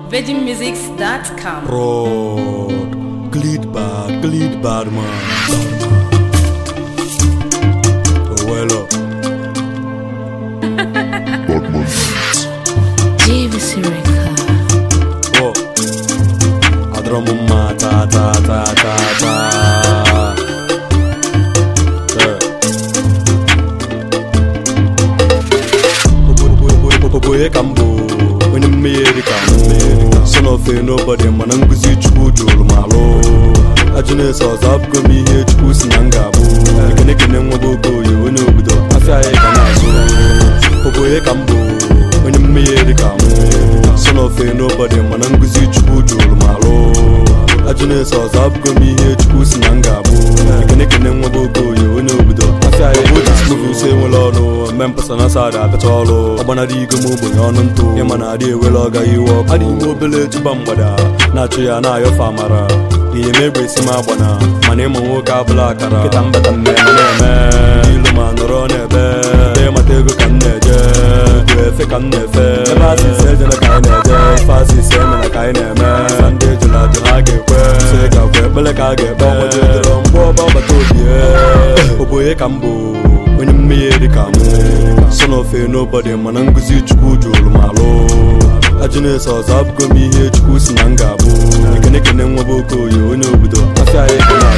VeggieMusics.com. Road, glid bad man. Oh well up. JVC Record. Oh, Adromuma ta. Oboye kambo, when you made it come. Son of a nobody, man, I'm busy to do malo. Ajines was up, go me here to push Nangabu. I can make them go, you know, with the Afia. Oboye kambo, when you made it come. Son of a nobody, man, I'm busy to do malo. Ajines was up, go me here to push Nangabu. I can make them go, you know, with the Afia. Say, well, no, members and Asada, that's all. Obanadi go moving on to Yamanadi, will go you up. I didn't move to Bambada, Natria, na your famara. He may be Simabana, my name will go black. Kitambata, man, run a bear, Matego can never, if can never. The bass is said in a kind of fast is saying a kind of man. Sunday to not get where, say, I get back, but Oboye Kambo. When you made it come, son of a nobody, man, I'm busy to do malo. Ajines was up, go me here to push Nangabu. I can make them waboko, you know, with the Afia.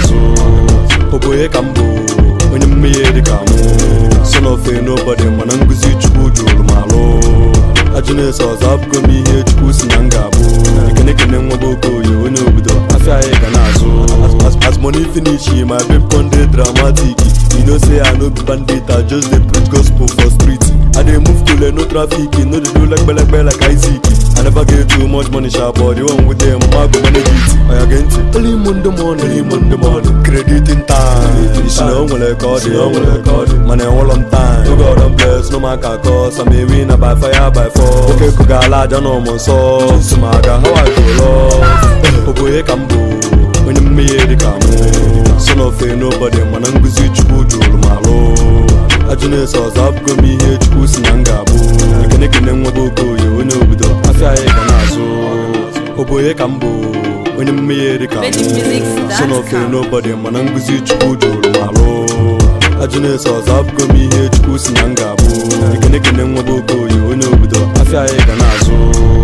Oboye Kambo, when you made it come, son of a nobody, man, I'm busy to do malo. Ajines was up, go me here to push Nangabu. I can make them waboko, you know, with the Afia. As money finish, my babe conde dramatic. You know say I no be bandit, I just dey preach gospel for street. I dey move cool and no traffic, no dey do like like Isaac. I never get too much money sharp, but the one with them, I go manage it. I against it. Early Monday morning, credit in time. You know when I call it, man I all on time. No God on bless, no man can cause. I may win by fire by force. Okay, Kugala, I know my soul. Sumaga, how I go lost. Oboye Kambo, when you made it come. Son of a nobody, man, I'm busy to do malo. Ajines was up, go me here to push Nangabu. I can make them waboko, you know, with the Afia. Oboye Kambo, when you made it come. Son of a nobody, man, I'm busy to do malo. Ajines was up, go me here to push Nangabu. I can make them waboko, you know, with the Afia.